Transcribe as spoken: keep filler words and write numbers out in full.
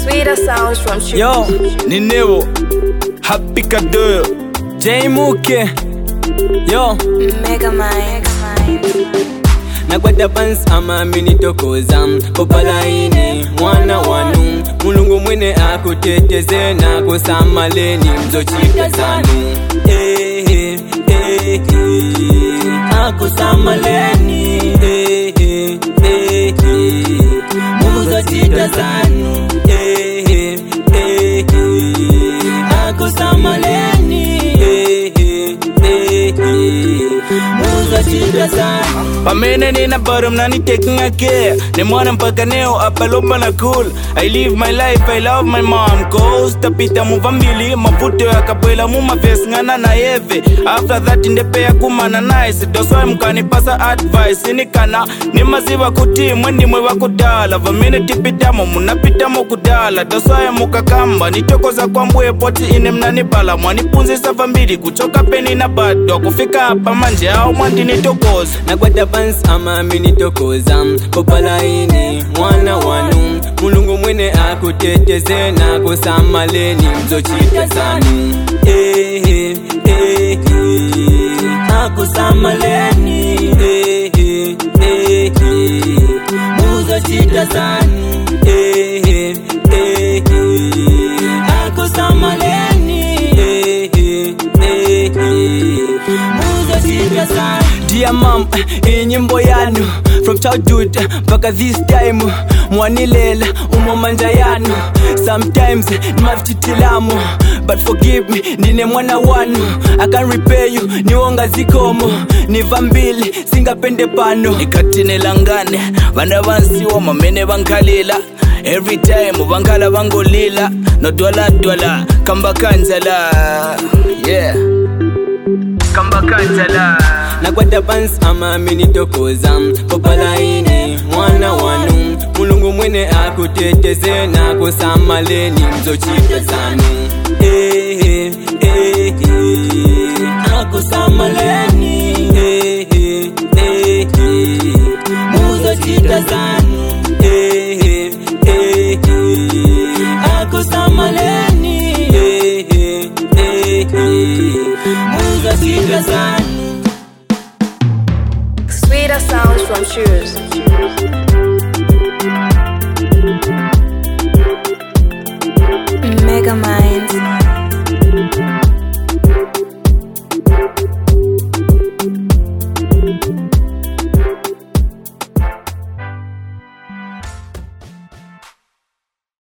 Sweeter sounds from Shoes. Yo, Nineo, Happy Kadoyo, J Muke, yo, Mega Mind. Nakwata pants ama minitokoza kopalaini mwana wanu mulungu mwene akuteteze na kusamaleni mzochita zanu eh eh eh eh akusamaleni eh eh eh eh mzochita zanu eh eh eh eh akusamaleni eh eh eh eh mzochita zanu. Pamene nina bottom nani taking a care. Ne mwana mpaka neo apalomba na cool. I live my life, I love my mom. Goes tapita muvambili mavuto ya kapwela muma face ngana na eve. After that indepea kumana nice. Doswa mkani pasa advice. Inikana ni maziwa kuti mwendi mwe wakudala. Vamene tipitamo munapitamo kudala. Doswa mukakamba nitokoza kwa mbwe poti ine mnanibala. Mwanipunzi safambili kuchoka peni na bado. Kufika hapa manje au mwandi nitokoza. Nakwata pants ama minitokoza kopalaini mwana wanu mulungu mwene akuteteze na kusamaleni mzochita zanu eh eh eh eh akusamaleni eh eh eh eh mzochita zanu eh eh eh eh akusamaleni eh eh eh eh mzochita zanu. Dear mom, in nyimbo yanu from childhood mpaka this time mwanilela umomanja yanu. Sometimes nimavititilamu but forgive me ndine mwana wanu. I can repay you niwonga zikomo nivambili singapende pano ikatine langane vana vansiwa mamene vankalila. Every time vankala vangolila no dwala dwala kamba kanzala yeah kamba kanzala. Nakwata pants ama minitokoza kopalaini mwana wanu mulungu mwene akuteteze na kusamaleni mzochita zanu eh eh eh eh akusamaleni eh eh eh eh mzochita zanu eh eh eh eh akusamaleni eh eh eh eh mzochita zanu. Sweeter sounds from Shoes. Mega Mind.